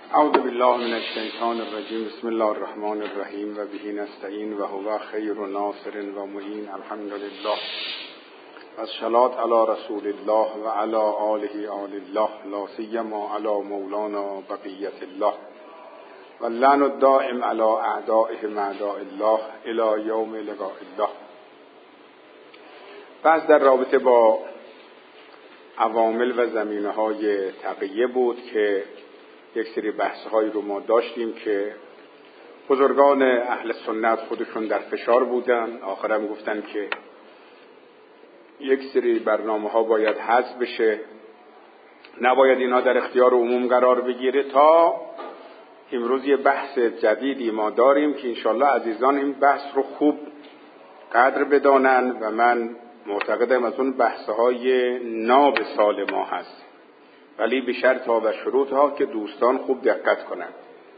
اعوذ بالله من الشیطان الرجیم. بسم الله الرحمن الرحیم و به نستعین و هو خیر ناصر و معین. الحمد لله و الصلاة علی رسول الله و علی آله آل الله، لا سیما علی مولانا بقیة الله و اللعن الدائم علی اعدائهم اعداء الله الی یوم لقاء الله. بحث در رابطه با عوامل و زمینه‌های تقیه بود که یک سری بحث‌هایی رو ما داشتیم که بزرگان اهل سنت خودشون در فشار بودن. آخرم گفتن که یک سری برنامه‌ها باید حذف بشه، نباید اینا در اختیار عموم قرار بگیره. تا امروز یه بحث جدیدی ما داریم که انشالله عزیزان این بحث رو خوب قدر بدانن و من معتقدم از اون بحث‌های ناب سال ما هست، ولی به شرط‌ها و شروط‌ها که دوستان خوب دقت کنند.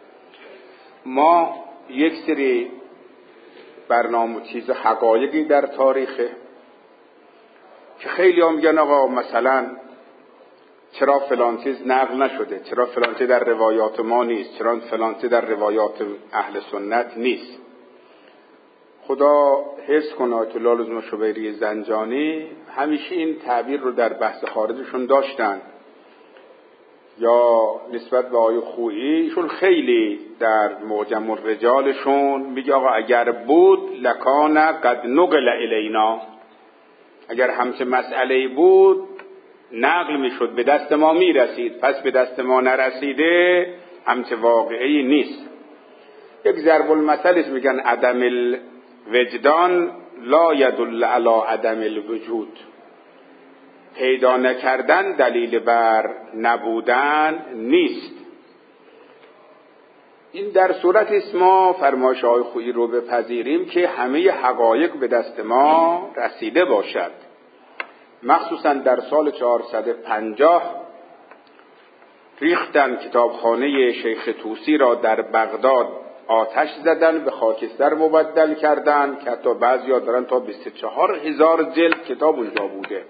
ما یک سری برنامه چیز حقایقی در تاریخه که خیلی هم میگن آقا مثلا چرا فلان چیز نقل نشده، چرا فلان چیز در روایات ما نیست، چرا فلان چیز در روایات اهل سنت نیست. خدا حفظ کنه آیت الله لزم شبیری زنجانی همیشه این تعبیر رو در بحث خارجشون داشتن، یا نسبت به آقای خویی ایشون خیلی در معجم الرجالشون میگه آقا اگر بود لکان قد نقل الینا، اگر همچه مسئله بود نقل میشد، به دست ما میرسید، پس به دست ما نرسیده همچه واقعی نیست. یک ضرب المثل است، میگن عدم الوجدان لا یدل علی عدم الوجود. پیدا نکردن دلیل بر نبودن نیست. این در صورت است ما فرمایش آقای خویی رو بپذیریم که همه حقایق به دست ما رسیده باشد. مخصوصا در سال 450 ریختن کتابخانه شیخ طوسی را در بغداد آتش زدن، به خاکستر مبدل کردن که حتی بعضیا دارن تا 24,000 جلد کتاب اونجا بوده.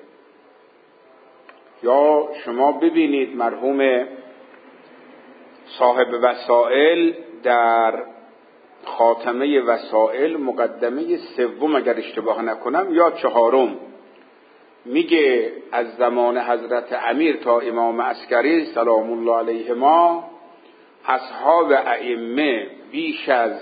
یا شما ببینید مرحوم صاحب وسائل در خاتمه وسائل مقدمه سوم اگر اشتباه نکنم یا چهارم میگه از زمان حضرت امیر تا امام عسکری سلام الله علیهما اصحاب ائمه بیش از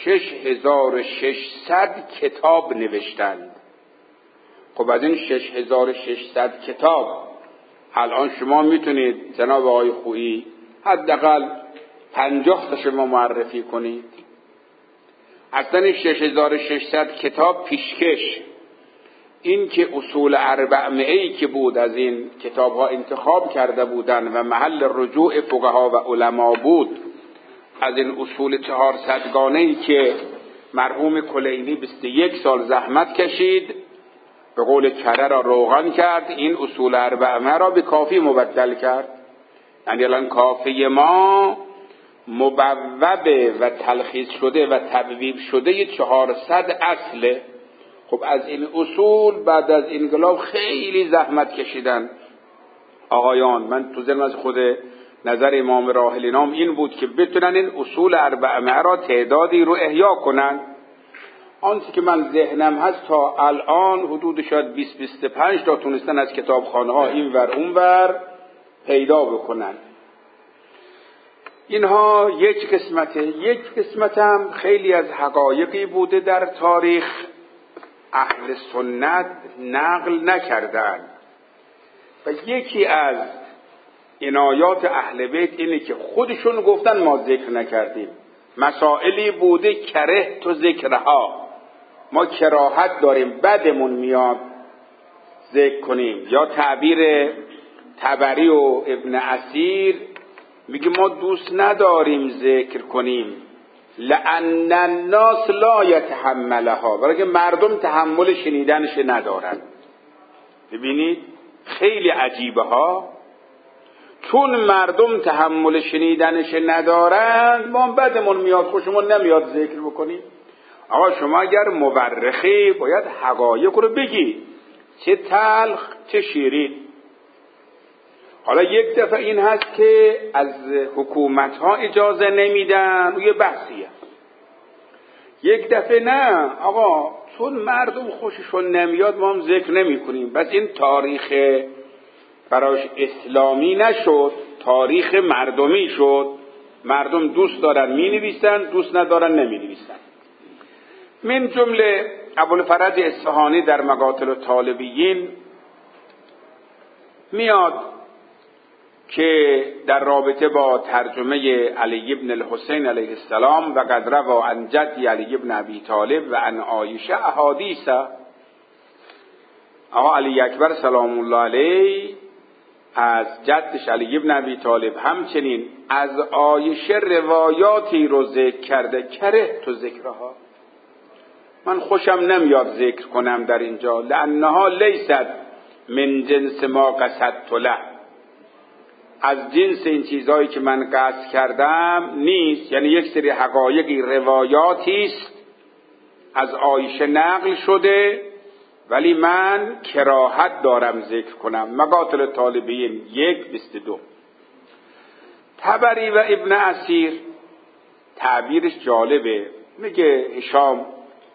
6600 کتاب نوشتند. خب از این 6600 کتاب الان شما میتونید جناب آقای خویی حداقل 50 تا شما معرفی کنید. اصلا 6600 کتاب پیشکش این که اصول 400 که بود از این کتاب ها انتخاب کرده بودن و محل رجوع فقها و علما بود، از این اصول 400 گانه‌ای که مرحوم کلینی 21 سال زحمت کشید، به قول کره را روغن کرد، این اصول 400 را به کافی مبدل کرد. یعنی الان کافی ما مبوب و تلخیص شده و تبویب شده 400 اصله. خب از این اصول بعد از انقلاب خیلی زحمت کشیدن آقایان. من تو ذهنم از خود نظر امام راحلی نام این بود که بتونن این اصول 400 را تعدادی رو احیا کنن. آنچه که من ذهنم هست تا الان حدود شاید 20-25 تا تونستن از کتابخانه ها این ور اون ور پیدا بکنن. اینها یک قسمته. یک قسمت هم خیلی از حقایقی بوده در تاریخ اهل سنت نقل نکردن و یکی از عنایات اهل بیت اینه که خودشون گفتن ما ذکر نکردیم. مسائلی بوده کره تو ذکرها، ما کراهت داریم، بدمون میاد ذکر کنیم. یا تعبیر طبری و ابن اسیر میگه ما دوست نداریم ذکر کنیم، لأن الناس لا یتحملها، برای که مردم تحمل شنیدنش ندارن. ببینید خیلی عجیبه ها، چون مردم تحمل شنیدنش ندارن ما بدمون میاد، خوشمون نمیاد ذکر بکنیم. آقا شما اگر مورخی باید حقایق رو بگی، چه تلخ چه شیرین. حالا یک دفعه این هست که از حکومت ها اجازه نمیدن، روی بحثیه. یک دفعه نه آقا چون مردم خوششون نمیاد ما هم ذکر نمی کنیم، بس این تاریخ براش اسلامی نشد، تاریخ مردمی شد. مردم دوست دارن می نویسن، دوست ندارن نمی نویسن. من جمله ابوالفرج اصفهانی در مقاتل الطالبیین میاد که در رابطه با ترجمه علی ابن الحسین علیه السلام و قد روى عن جدی علی ابن ابی طالب و عن عایشه احادیث، آقا علی اکبر سلام الله علیه از جدش علی ابن ابی طالب همچنین از عایشه روایاتی رو ذکر کرده. کره تو ذکرها، من خوشم نمیاد ذکر کنم در اینجا، لانها لیست من جنس ما قصدت له، از جنس این چیزهایی که من قصد کردم نیست. یعنی یک سری حقایقی روایاتی است از عایشه نقل شده، ولی من کراهت دارم ذکر کنم. مقاتل طالبین 1:22. طبری و ابن اسیر تعبیرش جالبه، میگه هشام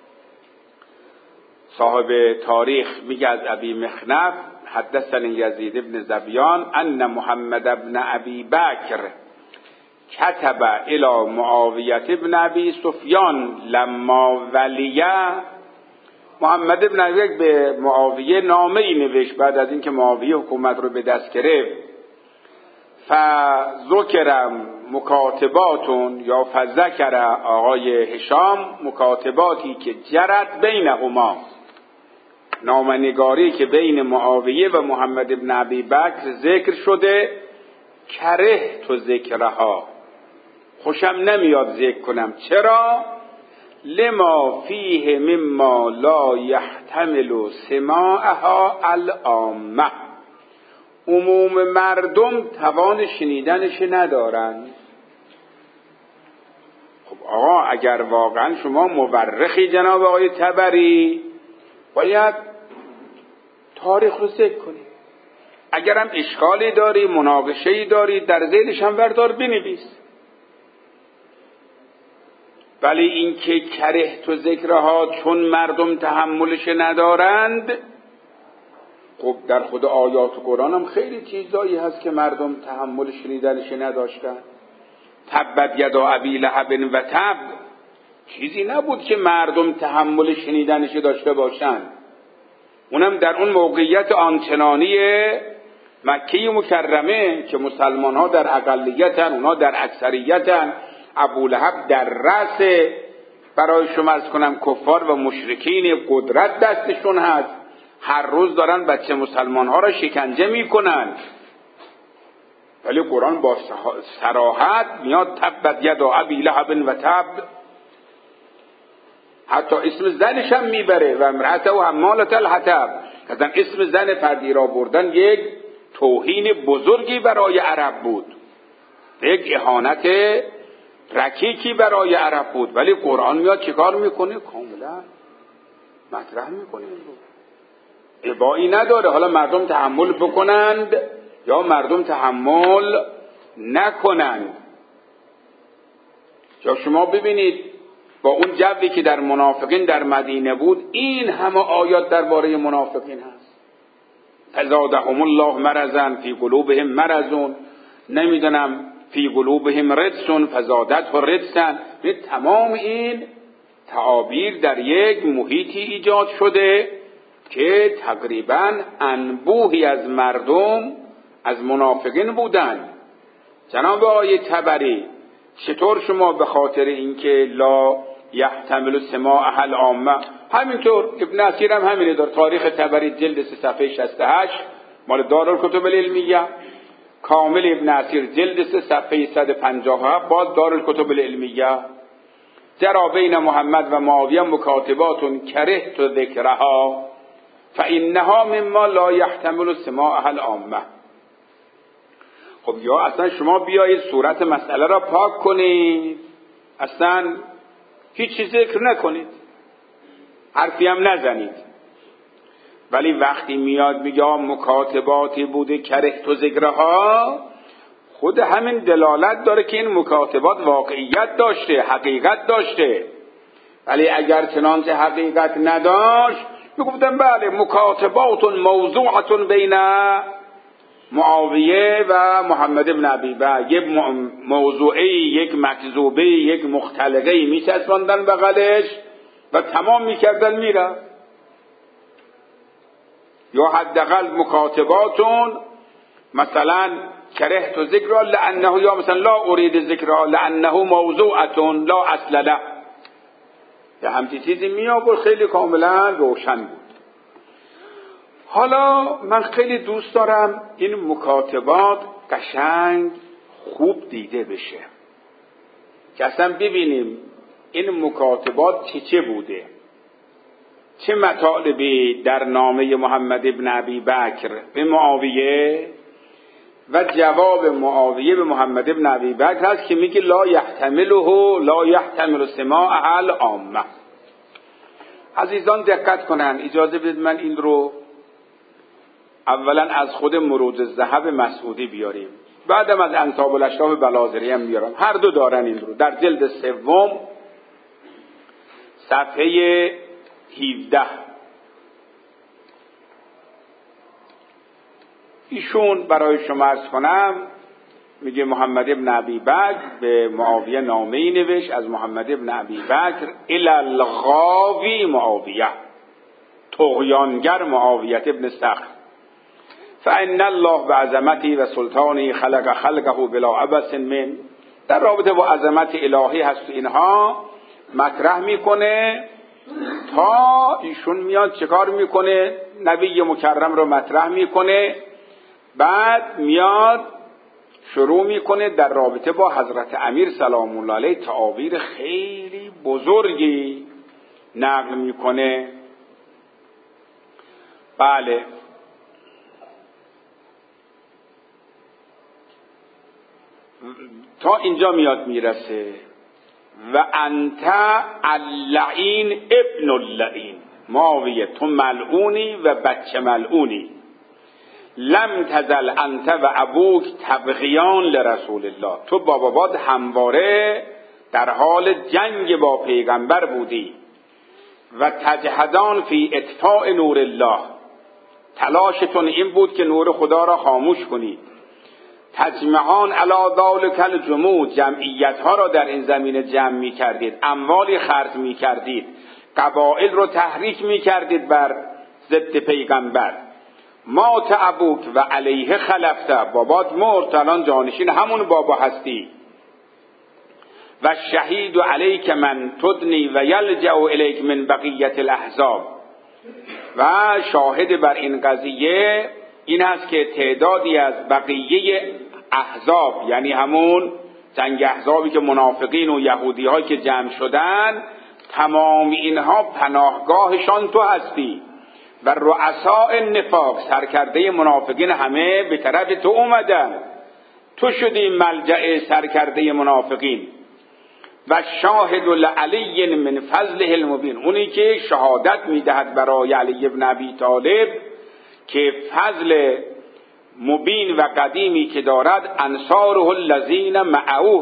صاحب تاریخ میگه از ابی مخنف حدثني یزید ابن زبیان ان محمد ابن ابی بکر كتب الى معاویه ابن ابی سفیان لما ولیه. محمد ابن ابی بکر به معاویه نامه ای نوشت بعد از اینکه معاویه حکومت رو به دست گرفت. فذکرم مکاتباتون یا فذکر آقای هشام مکاتباتی که جرت بینهما، نامنگاری که بین معاویه و محمد ابن ابی بکر ذکر شده. کره تو ذکرها، خوشم نمیاد ذکر کنم. چرا؟ لما فیه مما لا یحتمل سماعها العامه، عموم مردم توان شنیدنش ندارن. خب آقا اگر واقعا شما مورخی جناب آقای طبری باید تاریخ رو ذکر کنی. اگرم اشکالی داری، مناقشه‌ای داری، در ذیلش هم وردار بنویس. ولی این که کره تو ذکرها چون مردم تحملش ندارند، خب در خود آیات قرآن هم خیلی چیزایی هست که مردم تحمل شنیدنش نداشتن. تبت یدا ابی لهب و تب، چیزی نبود که مردم تحمل شنیدنش داشته باشند. اونم در اون موقعیت آنچنانی مکه مکرمه که مسلمان ها در اقلیتن، اونا در اکثریتن. ابولهب در رأس برای شما از کنم کفار و مشرکین قدرت دستشون هست، هر روز دارن بچه مسلمان ها را شکنجه میکنن. ولی قرآن با صراحت میاد تبت یدا ابی لهب و تب، حتی اسم زنش هم میبره و امرأته و حمالة الحطب. مثلا اسم زن فردی را بردن یک توهین بزرگی برای عرب بود، یک اهانت رکیکی برای عرب بود. ولی قرآن میاد چیکار میکنه؟ کاملا مطرح میکنه. این رو ابایی نداره. حالا مردم تحمل بکنند یا مردم تحمل نکنند. یا شما ببینید با اون جوی که در منافقین در مدینه بود، این همه آیات درباره منافقین هست. فزادهم الله مرضا فی قلوبهم مرض، نمیدونم فی قلوبهم رجس فزادته رجسا. تمام این تعابیر در یک محیطی ایجاد شده که تقریبا انبوهی از مردم از منافقین بودند. جناب آقای طبری، چطور شما به خاطر اینکه لا یحتمل سماع العامه، همینطور ابن اسیر هم همینه، در تاریخ طبری جلد 3 صفحه 68 مال دارالکتب العلمیه، کامل ابن اسیر جلد 3 صفحه 157 باز دارالکتب العلمیه، جرا بین محمد و معاویه مکاتبات کرهت ذکرها فانها مما لا یحتمل سماع العامه. خب یا اصلا شما بیایید صورت مسئله را پاک کنید، اصلا هیچ چیز ذکر نکنید، حرفی هم نزنید. ولی وقتی میاد میگه مکاتباتی بوده کرهت ذکرها، خود همین دلالت داره که این مکاتبات واقعیت داشته، حقیقت داشته. ولی اگر چنانچه حقیقت نداشت میگفتن بله مکاتبات موضوعة بین معاویه و محمد بن ابی بکر، یک موضوعی، یک مکذوبه، یک مختلقه میچسباندن بغلش و تمام میکردن میره. یا حداقل مکاتباتون مثلا کرهت ذکرها لانه، یا مثلا لا اريد ذکرها لانه موضوعة لا اصل له، یا همچین چیزی می آورد، خیلی کاملا روشن بود. حالا من خیلی دوست دارم این مکاتبات قشنگ خوب دیده بشه که اصلا ببینیم این مکاتبات چه بوده، چه مطالبی در نامه محمد ابن ابی بکر به معاویه و جواب معاویه به محمد ابن ابی بکر هست که میگه لا یحتمل سماع العامه. عزیزان دقت کنن، اجازه بدید من این رو اولا از خود مروز الذهب مسعودی بیاریم، بعدم از انساب الاشراف بلاذری هم بیارم، هر دو دارن این رو در جلد 3 صفحه 17. ایشون برای شما عرض کنم میگه محمد ابن ابی بکر به معاویه نامه‌ای نوشت از محمد ابن ابی بکر الی الغاوی معاویه، طغیانگر معاویه ابن صخر، فان الله بعظمته و سلطانه خلق خلقه بلا عبث من، در رابطه با عظمت الهی هست اینها مطرح میکنه تا ایشون میاد چکار میکنه، نبی مکرم رو مطرح میکنه، بعد میاد شروع میکنه در رابطه با حضرت امیر سلام الله علیه تعابیر خیلی بزرگی نقل میکنه. بله تا اینجا میاد میرسه و انت اللعین ابن اللعین، معاویه تو ملعونی و بچه ملعونی، لم تزل انت و ابوک تبغیان لرسول الله، تو با بابات همواره در حال جنگ با پیغمبر بودی، و تجهدان فی اطفاء نور الله، تلاشتون این بود که نور خدا را خاموش کنید، تجمعان علی ذلک الجموع، جمعیت ها را در این زمینه جمع می کردید، اموالی خرج می کردید، قبایل رو تحریک می کردید بر ضد پیغمبر. مات ابوک و علیه خلفته، بابات مرد الان جانشین همون بابا هستی، و شهید علیک من تدنی و یلجأ الیک من بقیت الاحزاب، و شاهد بر این قضیه این است که تعدادی از بقیه احزاب، یعنی همون جنگ احزابی که منافقین و یهودی ها که جمع شدن، تمام اینها پناهگاهشان تو هستی، و رؤساء النفاق، سرکرده منافقین همه به طرف تو اومدن، تو شدی ملجأ سرکرده منافقین، و شاهد لعلی من فضله المبین، اونی که شهادت میدهد برای علی ابن ابی طالب که فضل مبین و قدیمی که دارد، انصاره الذین معه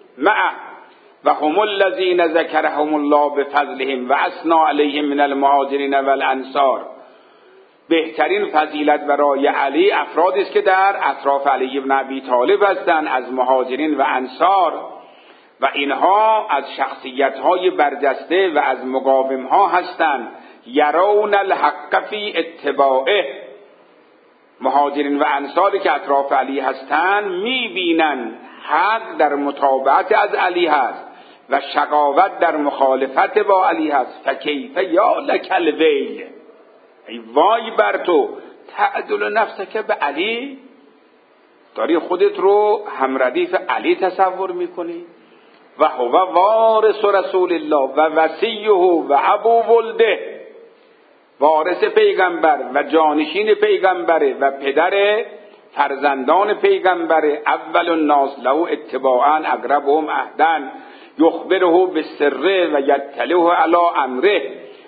و هم الذین ذکرهم الله بفضلهم و اثنى علیهم من المهاجرین والانصار. بهترین فضیلت برای علی افرادی است که در اطراف علی ابن ابی طالب هستند از مهاجرین و انصار، و اینها از شخصیت‌های برجسته و از مقاوم‌ها هستند. یرون الحق فی اتباعه، مهاجرین و انصاری که اطراف علی هستند می‌بینن حق در متابعت از علی هست و شقاوت در مخالفت با علی هست. فکیف یا لک الویل، ای وای بر تو، تعدل نفسک به علی، داری خودت رو همردیف علی تصور میکنی، و هو وارث رسول الله و وصیه و ابو ولده، وارث پیغمبر و جانشین پیغمبره و پدر فرزندان پیغمبره، اول الناس له اتباعا اقربهم عهدا یخبره بالسر و یطلع علی امره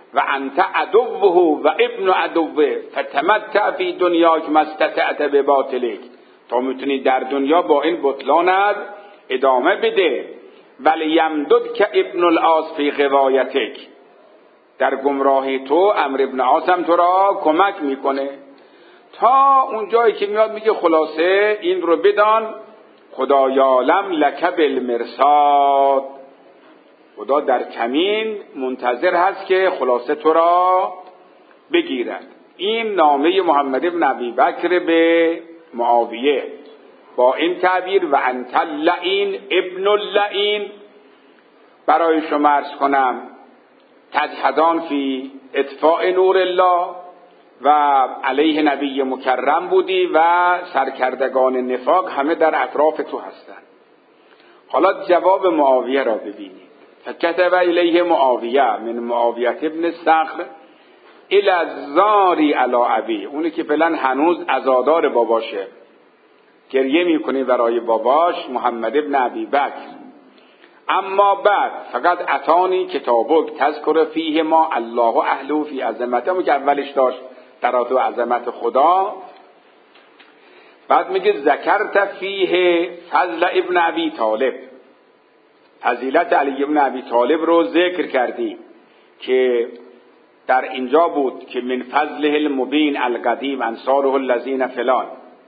و انت عدوه و ابن عدوه فتمتع فی دنیاک ما استطعت بباطلک، تا میتونی در دنیا با این بطلانت ادامه بده. ولی یمدد که ابن العاص فی غوایتک، در گمراهی تو عمرو ابن عاص هم تو را کمک میکنه. تا اون جایی که میاد میگه خلاصه این رو بدان خدا یعلم لک بالمرصاد، خدا در کمین منتظر هست که خلاصه تو را بگیرد. این نامه محمد ابن ابی بکر به معاویه با این تعبیر و انت اللعین ابن اللعین. برای شما عرض کنم تجهدان فی اطفاء نور الله و علیه نبی مکرم بودی و سرکردگان نفاق همه در اطراف تو هستند. حالا جواب معاویه را ببینید. فکتب الیه معاویه من معاویه ابن صخر الی الزاری علی ابی، اونی که فعلا هنوز عزادار باباشه، گریه میکنه برای باباش محمد ابن ابی بکر. اما بعد فقط اتانی کتابک تذکر فیه ما الله اهله فی عظمته، که اولش داشت ترادو عظمت خدا، بعد میگه ذکرت فیه فضل ابن ابی طالب، فضیلت علی ابن ابی طالب رو ذکر کردی که در اینجا بود که من فضله المبین القدیم انصاره الذین فلان،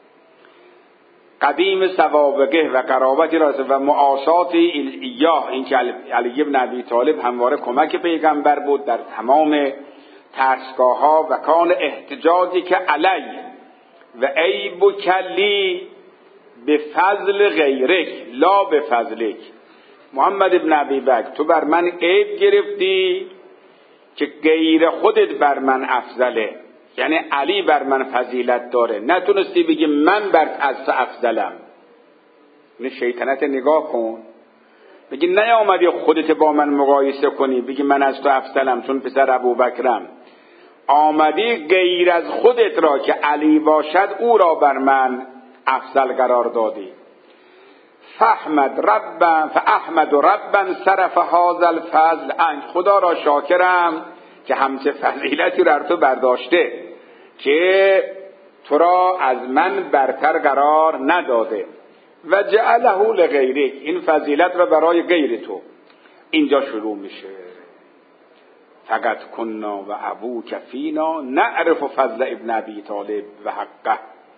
قدیم سوابقه و قرابتی را و معاشات ایاه، این که علی ابن ابی طالب همواره کمک پیغمبر بود در تمام ترسگاه ها و کان احتجاجی که علی و عیب کلی به فضل غیرک لا به فضلک. محمد ابن ابی بکر تو بر من عیب گرفتی که غیر خودت بر من افضله، یعنی علی بر من فضیلت داره، نتونستی بگی من بر از افضلم. این شیطنت نگاه کن، بگی نیامدی خودت با من مقایسه کنی بگی من از تو افضلم چون پسر ابوبکرم، آمدی غیر از خودت را که علی باشد او را بر من افضل قرار دادی. فاحمد ربا صرف هذا الفضل عنک، خدا را شاکرم که همچه فضیلتی را تو برداشته که تو را از من برتر قرار نداده. و جعله لغیرک، این فضیلت را برای غیر تو. اینجا شروع میشه فقط کنا و ابوک فینا نعرف فضل ابن ابی طالب و حقه،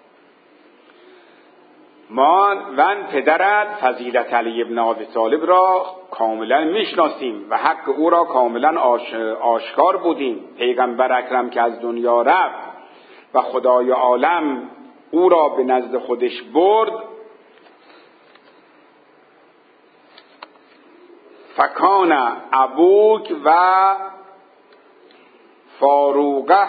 ما و پدرت فضیلت علی ابن ابی طالب را کاملا میشناسیم و حق او را کاملا آشکار بودیم. پیغمبر اکرم که از دنیا رفت و خدای عالم او را به نزد خودش برد، فکان ابوک و فاروقه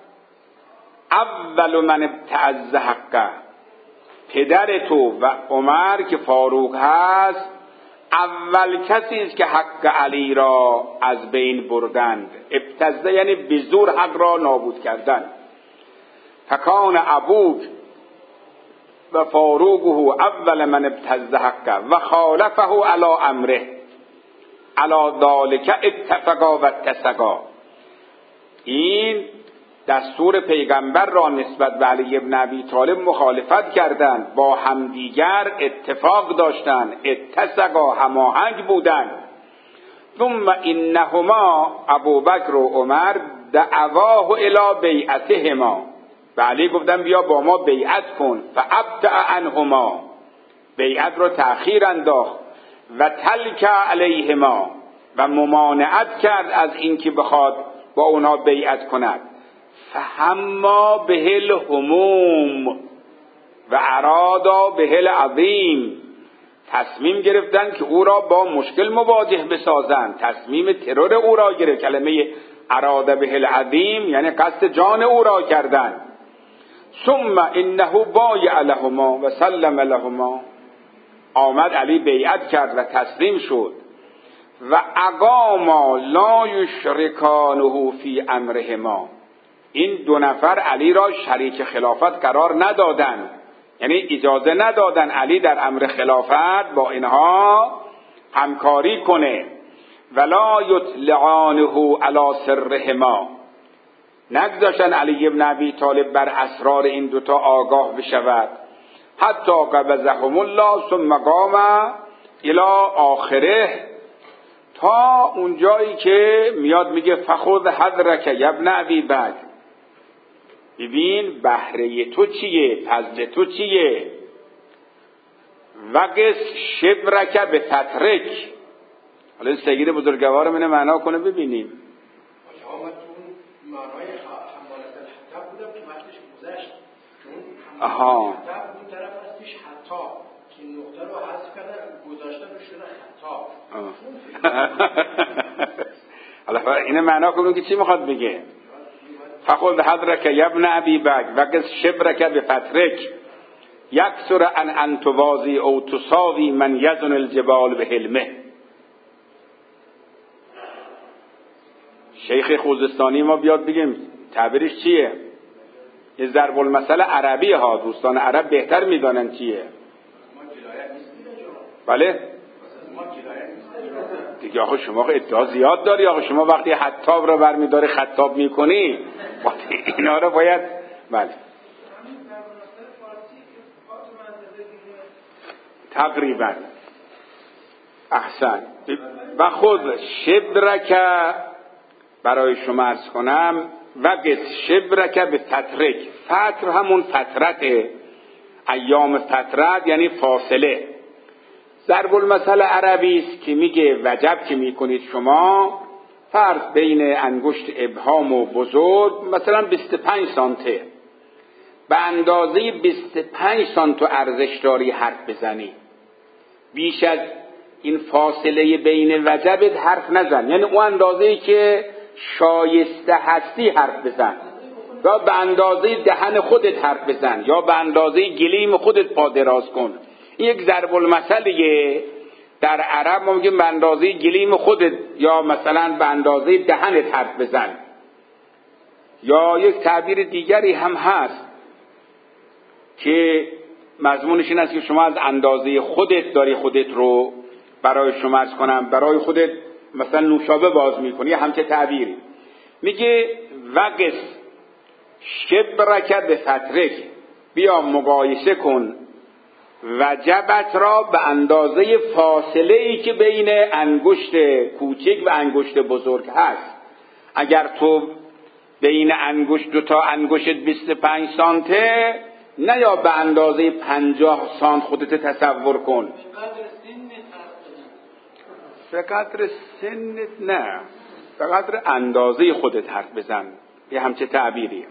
اول من ابتعز حقه، پدر تو و عمر که فاروق هست اول کسی است که حق علی را از بین بردند. ابتزه یعنی به زور حق را نابود کردن. فکان ابوک و فاروقه اول من ابتز حقه و خالفه علی امره علی ذالک اتفقا و اتسقا. این دستور پیغمبر را نسبت به علی ابن ابی طالب مخالفت کردند، با همدیگر اتفاق داشتند، اتسقا هماهنگ بودند. ثم انهما ابوبکر و عمر دعواه الی بیعتهما، و علی گفتن بیا با ما بیعت کن. فابتع عنهما، بیعت را تأخیر انداخت. و تلک علیهما، و ممانعت کرد از اینکه بخواد با اونا بیعت کند. فهما به الهموم و ارادا به العظیم، تصمیم گرفتن که او را با مشکل مواجه بسازند، تصمیم ترور او را گرفت. کلمه ارادا به العظیم یعنی قصد جان او را کردند. ثم انه بایع لهما و سلم لهما، آمد علی بیعت کرد و تسلیم شد. و اقاما لا یشرکانه فی امرهما، این دو نفر علی را شریک خلافت قرار ندادند، یعنی اجازه ندادن علی در امر خلافت با اینها همکاری کنه. ولا یطلعانه علی سرهما، نگذاشتن علی بن ابی طالب بر اسرار این دوتا آگاه بشود. حتی قبضهم الله ثم قام الی آخره، تا اون جایی که میاد میگه فخذ حذرک یا ابن ابی بکر، ببین بهره تو چیه، فضل تو چیه. وقس شبرک به فترک. حالا این سید بزرگوار منه معنا کنه ببینیم. معنای حمالت الحطب بودم که وقتش گذشت، چون حمالت الحطب اون طرف هستش حتی که نقطه رو حذف کردن گذاشتن رو شده حتی. حالا اینه معنا کنون که چی میخواد بگه؟ فخذ حذرک یا ابن ابی بکر وقس شبرک بفترک یکسر ان توازی او تساوی من یزن الجبال به حلمه. شیخ خوزستانی ما بیاد بگیم تعبیرش چیه؟ یه ضرب المثل عربی ها، دوستان عرب بهتر میدانن چیه. بله دیگه آخه شما ادعا زیاد داری، آخه شما وقتی حطاب رو برمیداری خطاب میکنی وقتی اینا رو باید بله تقریبا احسن. و خود شبرک برای شما عرض کنم وقت شبرک به فترک، فتر همون فترته، ایام فترت یعنی فاصله. ضرب المثل عربی است که میگه وجب که میکنید شما فرض بین انگشت ابهام و بزرگ مثلا 25 سانته، به اندازه 25 سانت ارزش داری حرف بزنی، بیش از این فاصله بین وجبت حرف نزن، یعنی اون اندازه‌ای که شایسته هستی حرف بزن، یا به اندازه دهن خودت حرف بزن، یا به اندازه گلیم خودت پا دراز کن. این یک ضرب المثلیه در عرب، ما میگیم به اندازه گلیم خودت یا مثلا به اندازه دهنت حرف بزن. یا یک تعبیر دیگری هم هست که مضمونش این است که شما از اندازه خودت داری خودت رو برای شما عرض کنم برای خودت مثلا نوشابه باز میکنی، همچه تعبیری. میگه وقس شبرک به فترک، بیا مقایسه کن وجبت را به اندازه فاصله ای که بین انگشت کوچک و انگشت بزرگ هست. اگر تو بین انگشت دو تا انگشت 25 سانته، نه یا به اندازه 50 سانت خودت تصور کن. به قدر سنت نه، به قدر اندازه خودت حرف بزن. یه همچه تعبیریه.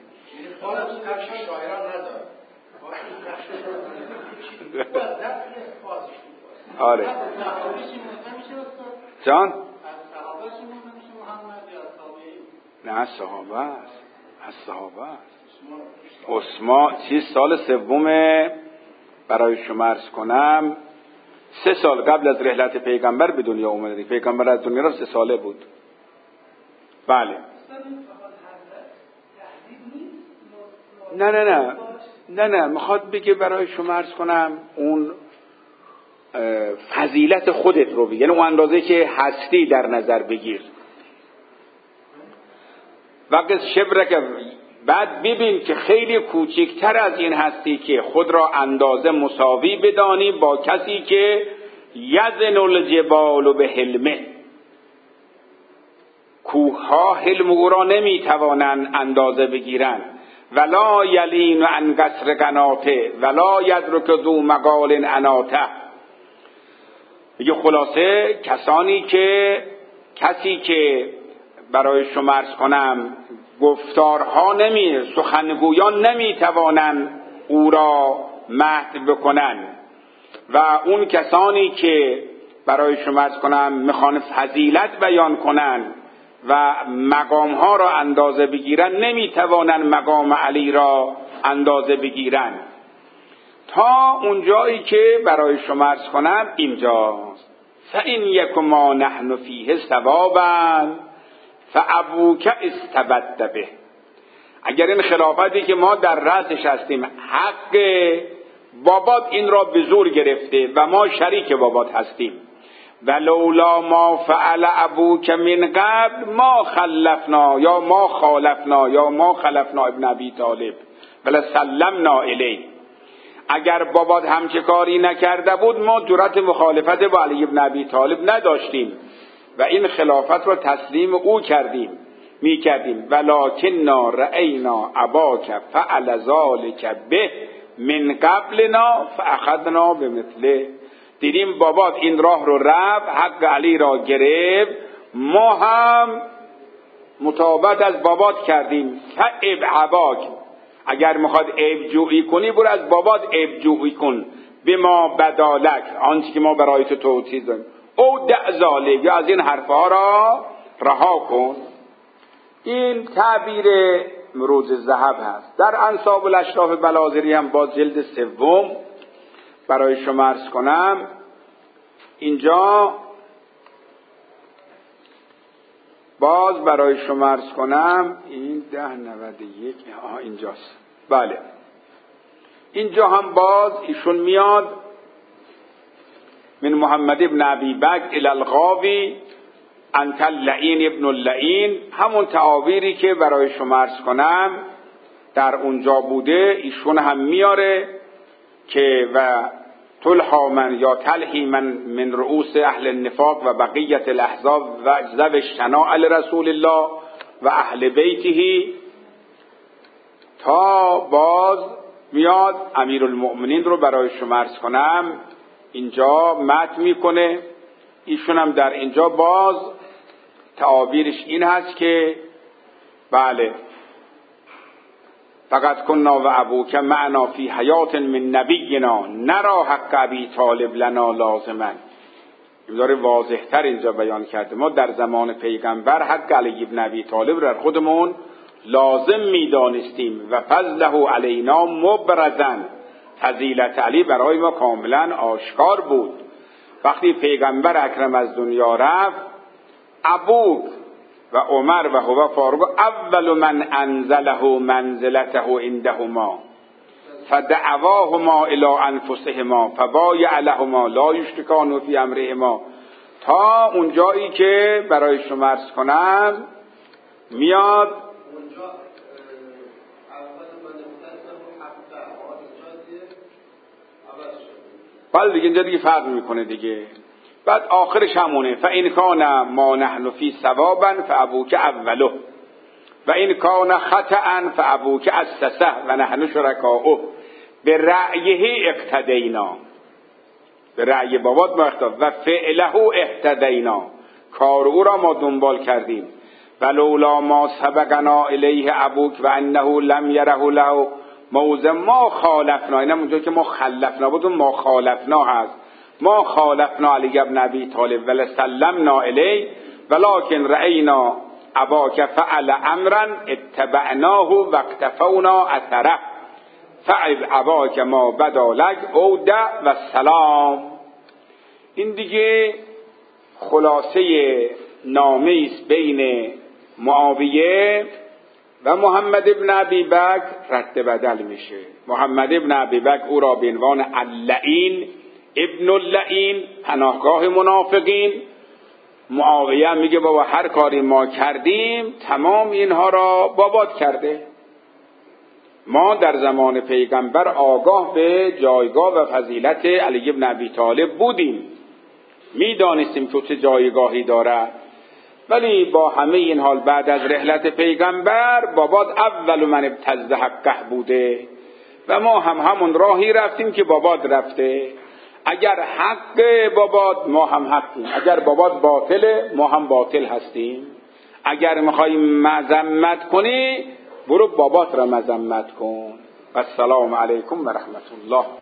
آره جان نه صحابه است، از صحابه است. عثمان سال سوم برای شما عرض کنم 3 سال قبل از رحلت پیغمبر به دنیا اومد. پیغمبر از دنیا را 3 ساله بود. بله نه میخواد بگه برای شما عرض کنم اون فضیلت خودت رو بگه، یعنی اون اندازه که هستی در نظر بگیر. وقت شبرک، بعد ببین که خیلی کوچکتر از این هستی که خود را اندازه مساوی بدانی با کسی که یزن الجبال به حلمه، کوه ها حلم او را نمیتوانند اندازه بگیرن. ولا یلین عن قصر قناته ولا یدرک ذو مقال اناته. میگه خلاصه کسی که برای شما عرض کنم گفتارها سخنگویان نمیتوانند او را مدح بکنن، و اون کسانی که برای شما عرض کنم میخوان فضیلت بیان کنن و مقام ها را اندازه بگیرن، نمیتوانن مقام علی را اندازه بگیرن. تا اونجایی که برای شما عرض کنم اینجاست. فَإِنْ يَكُ مَا نَحْنُ فِيهِ ثَوَابًا فَأَبُوكَ اسْتَبَدَّ بِهِ. اگر این خلافتی که ما در رأسش هستیم حق، بابات این را به زور گرفته و ما شریک بابات هستیم، ولولا ما فعل ابوک من قبل ما خلفنا یا ما خالفنا یا ما خلفنا ابن ابی طالب ولا سلمنا الیه. اگر بابات همچه کاری نکرده بود ما جرأت مخالفت با علی ابن ابی طالب نداشتیم و این خلافت را تسلیم او میکردیم. ولکننا رأینا اباک فعل ذلک به من قبلنا فاخذنا بمثله. دیدیم بابات این راه رو رفت، حق علی را گرفت، ما هم مطابقت از بابات کردیم. فعب اباک، اگر میخواد عیب جویی کنی برو از بابات عیب جویی کن. به ما بدالک، آنچه که ما برای تو توصیه داریم. او دع ذالک، یا از این حرفها را رها کن. این تعبیر مروز ذهب هست. در انساب الاشراف بلاذری هم باز جلد 3 برای شما عرض کنم، اینجا باز برای شما عرض کنم این 1091 اینجاست. بله اینجا هم باز ایشون میاد من محمد ابن ابی بکر الی الغاوی انت اللعین ابن اللعین، همون تعابیری که برای شما عرض کنم در اونجا بوده ایشون هم میاره که و تلحا من یا تلحی من رؤوس اهل النفاق و بقیت الاحزاب و ذو الشناع لرسول الله و اهل بیته، تا باز میاد امیرالمؤمنین رو برای شما عرض کنم اینجا متن میکنه. ایشون هم در اینجا باز تعابیرش این هست که بله فقط کنا و ابوک معنا فی حیات من نبینا نرا حق ابی طالب لنا لازما. این داره واضح تر اینجا بیان کرده. ما در زمان پیغمبر حق علی ابن ابی طالب را خودمون لازم میدانستیم و فضله علینا مبرزا، فضیلت علی برای ما کاملا آشکار بود. وقتی پیغمبر اکرم از دنیا رفت، ابوک و عمر و هو فاروق اول من انزله منزلته عندهما فدعواهما الى انفسهما فبایع لهما لا یشرکان فی امرهما، تا اونجایی که برای شما عرض کنم میاد بله دیگه اینجا دیگه فرق میکنه دیگه. بعد آخرش همونه فإن کان ما نحن فی ثوابا فابوک اوله و این کان خطأ فابوک اسسه و نحن شرکاؤه به رأیه اقتدینا، به رأی بابات ما اقتدینا و فعله اهتدینا، کار او را ما دنبال کردیم. ولولا ما سبقنا الیه ابوک و انه لم یره له موضع ما خالفنا، اینم اونجا که ما خلفنا بود ما خالفنا هست، ما خالفنا علی ابن ابی طالب ولا سلمنا الیه ولکن رأینا اباک فعل امرا اتبعناه و اقتفونا اثره فعب اباک ما بدالک او دع و سلام. این دیگه خلاصه نامه است بین معاویه و محمد ابن ابی بکر رد بدل میشه. محمد ابن ابی بکر او را به عنوان اللعین ابن اللعین، پناهگاه منافقین، معاویه میگه بابا هر کاری ما کردیم تمام اینها را بابات کرده. ما در زمان پیغمبر آگاه به جایگاه و فضیلت علی ابن ابی طالب بودیم، میدانستیم که چه جایگاهی داره، ولی با همه این حال بعد از رحلت پیغمبر بابات اول من ابتز حقه بوده و ما هم همون راهی رفتیم که بابات رفته. اگر حق بابات ما هم حقیم، اگر بابات باطله ما هم باطل هستیم. اگر میخوایی مذمت کنی برو بابات را مذمت کن. السلام علیکم و رحمت الله.